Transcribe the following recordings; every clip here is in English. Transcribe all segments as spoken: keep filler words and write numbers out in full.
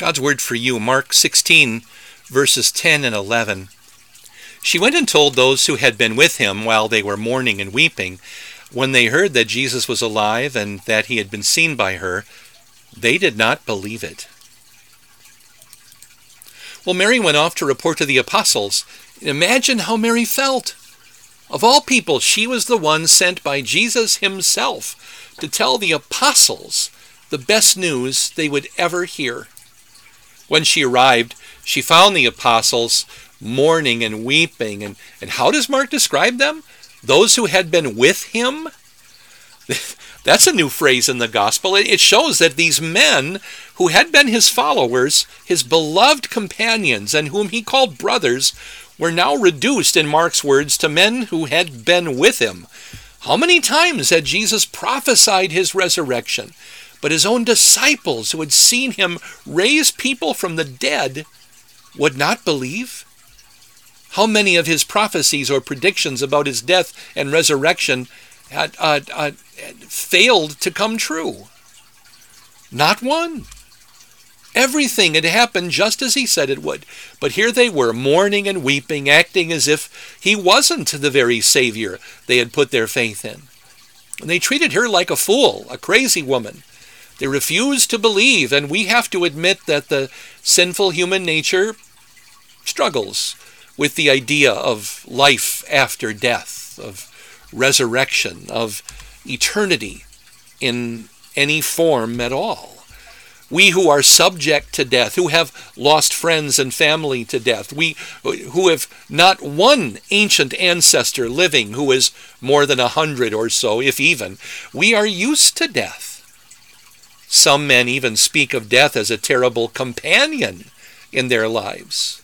God's word for you, Mark sixteen, verses ten and eleven. She went and told those who had been with him while they were mourning and weeping. When they heard that Jesus was alive and that he had been seen by her, they did not believe it. Well, Mary went off to report to the apostles. Imagine how Mary felt. Of all people, she was the one sent by Jesus himself to tell the apostles the best news they would ever hear. When she arrived, she found the apostles mourning and weeping. And, and how does Mark describe them? Those who had been with him? That's a new phrase in the gospel. It shows that these men who had been his followers, his beloved companions, and whom he called brothers, were now reduced, in Mark's words, to men who had been with him. How many times had Jesus prophesied his resurrection? But his own disciples, who had seen him raise people from the dead, would not believe? How many of his prophecies or predictions about his death and resurrection had, uh, uh, failed to come true? Not one. Everything had happened just as he said it would. But here they were, mourning and weeping, acting as if he wasn't the very Savior they had put their faith in. And they treated her like a fool, a crazy woman. They refused to believe, and we have to admit that the sinful human nature struggles with the idea of life after death, of resurrection, of eternity in any form at all. We who are subject to death, who have lost friends and family to death, we who have not one ancient ancestor living who is more than a hundred or so, if even, we are used to death. Some men even speak of death as a terrible companion in their lives.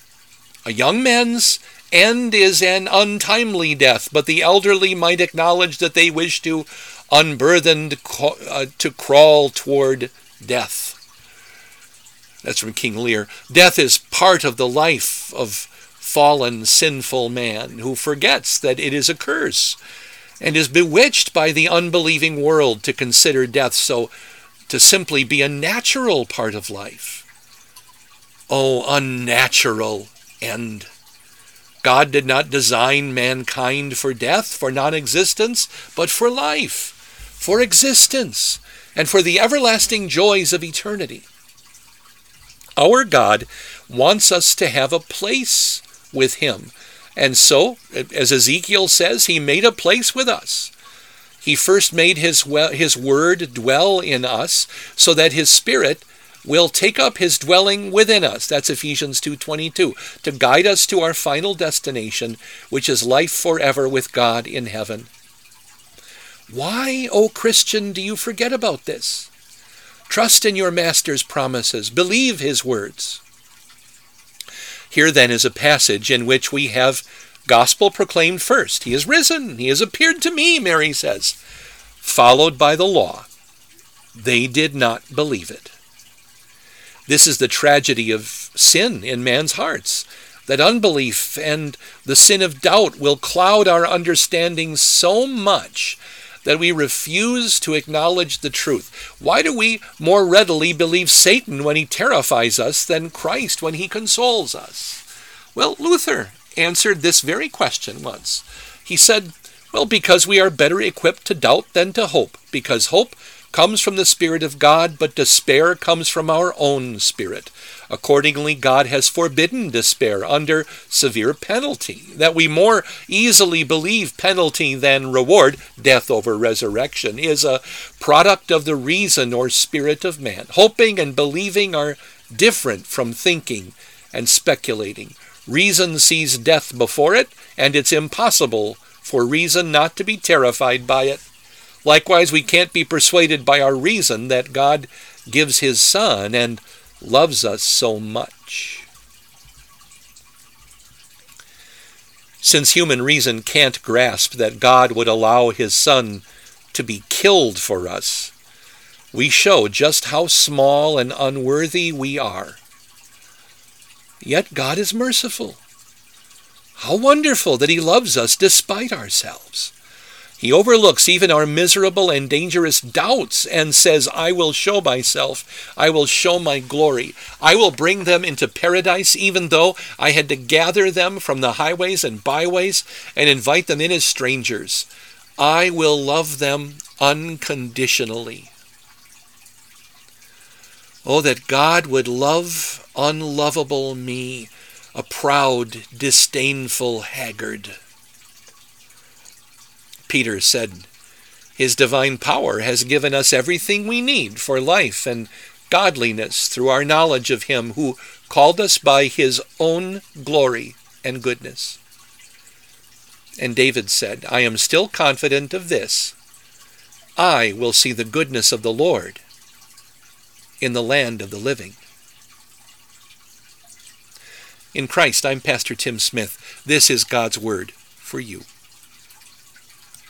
A young man's end is an untimely death, but the elderly might acknowledge that they wish to unburthened uh, to crawl toward death. That's from King Lear. Death is part of the life of fallen, sinful man who forgets that it is a curse and is bewitched by the unbelieving world to consider death so to simply be a natural part of life. Oh, unnatural end. God did not design mankind for death, for non-existence, but for life, for existence, and for the everlasting joys of eternity. Our God wants us to have a place with him. And so, as Ezekiel says, he made a place with us. He first made his, his word dwell in us so that his Spirit will take up his dwelling within us. That's Ephesians two twenty-two, to guide us to our final destination, which is life forever with God in heaven. Why, O Christian, do you forget about this? Trust in your Master's promises. Believe his words. Here then is a passage in which we have gospel proclaimed first. He is risen. He has appeared to me, Mary says. Followed by the law. They did not believe it. This is the tragedy of sin in man's hearts, that unbelief and the sin of doubt will cloud our understanding so much that we refuse to acknowledge the truth. Why do we more readily believe Satan when he terrifies us than Christ when he consoles us? Well, Luther answered this very question once. He said, well, because we are better equipped to doubt than to hope, because hope comes from the Spirit of God, but despair comes from our own spirit. Accordingly, God has forbidden despair under severe penalty, that we more easily believe penalty than reward, death over resurrection, is a product of the reason or spirit of man. Hoping and believing are different from thinking and speculating. Reason sees death before it, and it's impossible for reason not to be terrified by it. Likewise, we can't be persuaded by our reason that God gives his Son and loves us so much. Since human reason can't grasp that God would allow his Son to be killed for us, we show just how small and unworthy we are. Yet God is merciful. How wonderful that he loves us despite ourselves. He overlooks even our miserable and dangerous doubts and says, I will show myself. I will show my glory. I will bring them into paradise, even though I had to gather them from the highways and byways and invite them in as strangers. I will love them unconditionally. Oh, that God would love unlovable me, a proud, disdainful haggard. Peter said, His divine power has given us everything we need for life and godliness through our knowledge of Him who called us by His own glory and goodness. And David said, I am still confident of this. I will see the goodness of the Lord in the land of the living. In Christ, I'm Pastor Tim Smith. This is God's Word for you.